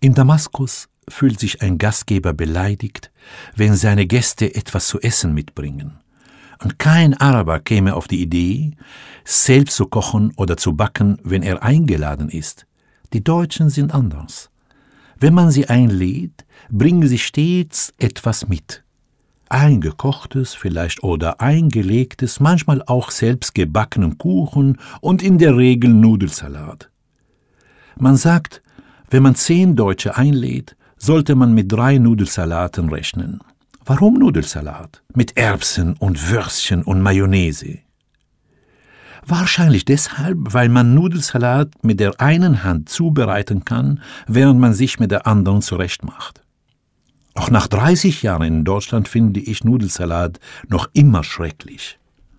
In Damaskus fühlt sich ein Gastgeber beleidigt, wenn seine Gäste etwas zu essen mitbringen. Und kein Araber käme auf die Idee, selbst zu kochen oder zu backen, wenn er eingeladen ist. Die Deutschen sind anders. Wenn man sie einlädt, bringen sie stets etwas mit. Eingekochtes vielleicht oder eingelegtes, manchmal auch selbst gebackenen Kuchen und in der Regel Nudelsalat. Man sagt, wenn man 10 Deutsche einlädt, sollte man mit 3 Nudelsalaten rechnen. Warum Nudelsalat? Mit Erbsen und Würstchen und Mayonnaise. Wahrscheinlich deshalb, weil man Nudelsalat mit der einen Hand zubereiten kann, während man sich mit der anderen zurechtmacht. Auch nach 30 Jahren in Deutschland finde ich Nudelsalat noch immer schrecklich.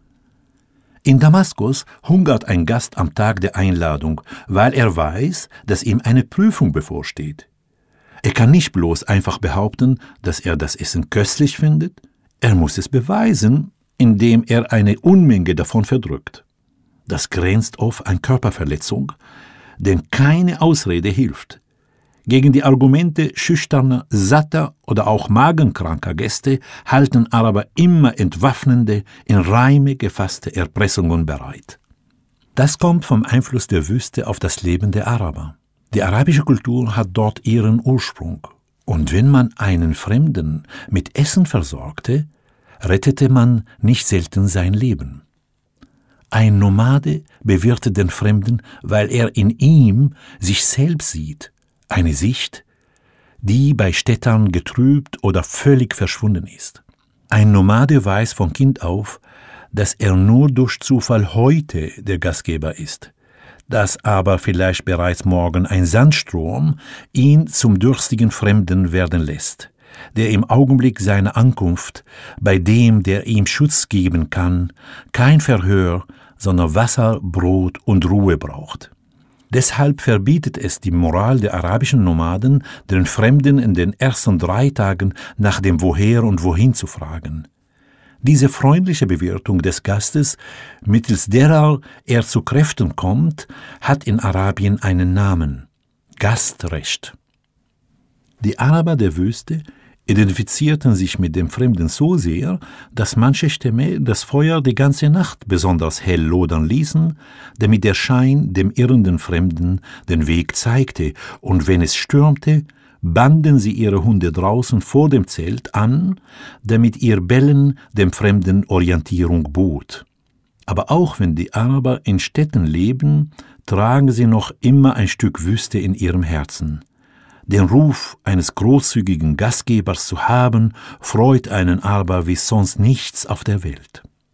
In Damaskus hungert ein Gast am Tag der Einladung, weil er weiß, dass ihm eine Prüfung bevorsteht. Er kann nicht bloß einfach behaupten, dass er das Essen köstlich findet, er muss es beweisen, indem er eine Unmenge davon verdrückt. Das grenzt auf an Körperverletzung, denn keine Ausrede hilft. Gegen die Argumente schüchterner, satter oder auch magenkranker Gäste halten Araber immer entwaffnende, in Reime gefasste Erpressungen bereit. Das kommt vom Einfluss der Wüste auf das Leben der Araber. Die arabische Kultur hat dort ihren Ursprung. Und wenn man einen Fremden mit Essen versorgte, rettete man nicht selten sein Leben. Ein Nomade bewirtet den Fremden, weil er in ihm sich selbst sieht, eine Sicht, die bei Städtern getrübt oder völlig verschwunden ist. Ein Nomade weiß von Kind auf, dass er nur durch Zufall heute der Gastgeber ist, dass aber vielleicht bereits morgen ein Sandsturm ihn zum durstigen Fremden werden lässt, der im Augenblick seiner Ankunft, bei dem, der ihm Schutz geben kann, kein Verhör, sondern Wasser, Brot und Ruhe braucht. Deshalb verbietet es die Moral der arabischen Nomaden, den Fremden in den ersten 3 Tagen nach dem Woher und Wohin zu fragen. Diese freundliche Bewirtung des Gastes, mittels derer er zu Kräften kommt, hat in Arabien einen Namen: Gastrecht. Die Araber der Wüste identifizierten sich mit dem Fremden so sehr, dass manche Stämme das Feuer die ganze Nacht besonders hell lodern ließen, damit der Schein dem irrenden Fremden den Weg zeigte, und wenn es stürmte, banden sie ihre Hunde draußen vor dem Zelt an, damit ihr Bellen dem Fremden Orientierung bot. Aber auch wenn die Araber in Städten leben, tragen sie noch immer ein Stück Wüste in ihrem Herzen. Den Ruf eines großzügigen Gastgebers zu haben, freut einen Araber wie sonst nichts auf der Welt.